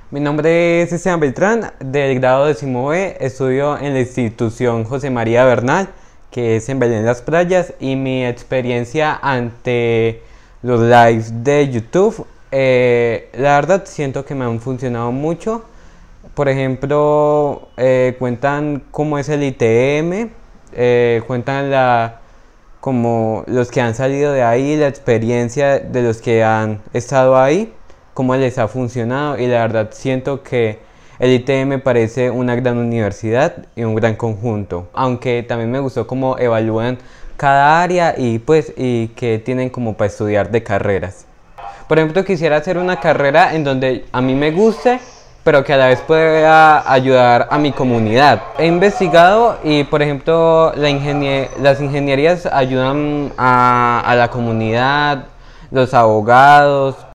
Mi nombre es Esteban Beltrán, del grado 10B, estudio en la institución José María Bernal, que es en Belén Las Playas, y mi experiencia ante los lives de YouTube, la verdad siento que me han funcionado mucho. Por ejemplo, cuentan cómo es el ITM, cuentan como los que han salido de ahí, la experiencia de los que han estado ahí, cómo les ha funcionado, y la verdad siento que el ITM me parece una gran universidad y un gran conjunto, aunque también me gustó cómo evalúan cada área y que tienen como para estudiar de carreras. Por ejemplo, quisiera hacer una carrera en donde a mí me guste, pero que a la vez pueda ayudar a mi comunidad. He investigado y, por ejemplo, las ingenierías ayudan a la comunidad, los abogados,